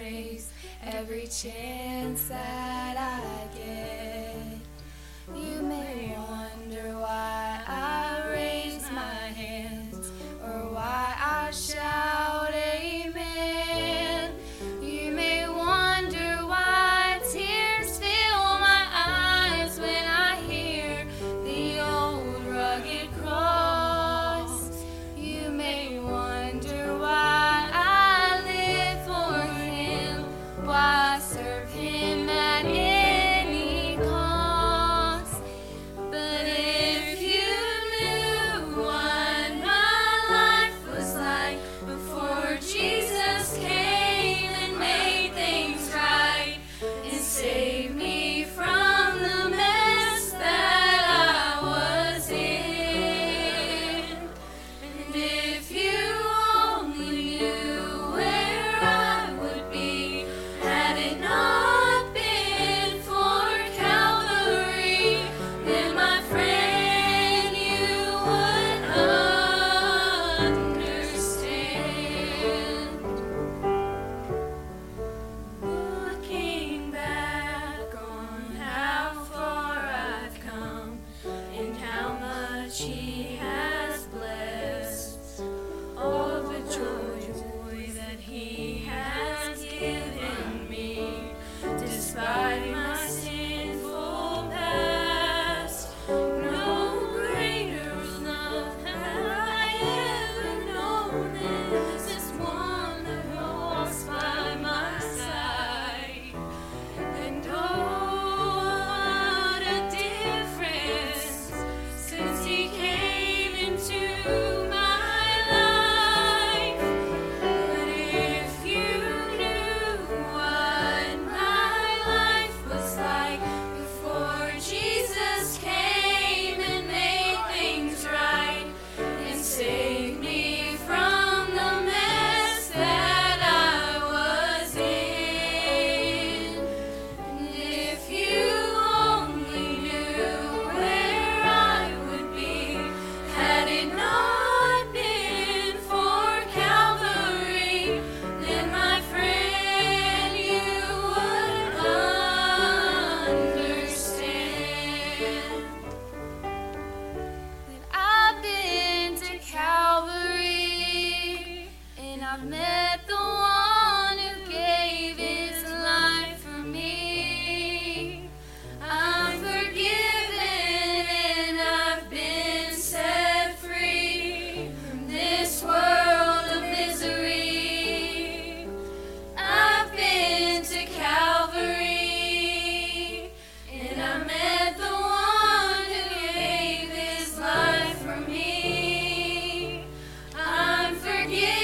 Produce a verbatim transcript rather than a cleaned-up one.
praise every chance that I get. You may wonder why I raise my hands or why I shout amen. You may wonder why tears fill my eyes when I hear the old rugged cross. You may wonder why I live for Him, why I serve Him at any cost. But if you knew what my life was like before Jesus came and made things right and saved me from the mess that I was in, and if you only knew where I would be had it not been for Calvary, then my friend, you would understand. Looking back on how far I've come and how much He has blessed, all the joy, joy that He has given me, despite my sinful past, no greater love have I ever known than this one that walks by my side. And oh, what a difference since He came into my life. But if you knew what my life was like before Jesus came and made things right and saved me from the mess that I was in, and if you only knew where I would be had it not been for Calvary, then my friend, you would understand. That I've been to Calvary and I've met the one who gave His life for me. I'm forgiven and I've been set free from this world of misery. I've been to Calvary and I met the one who gave His life for me. I'm forgiven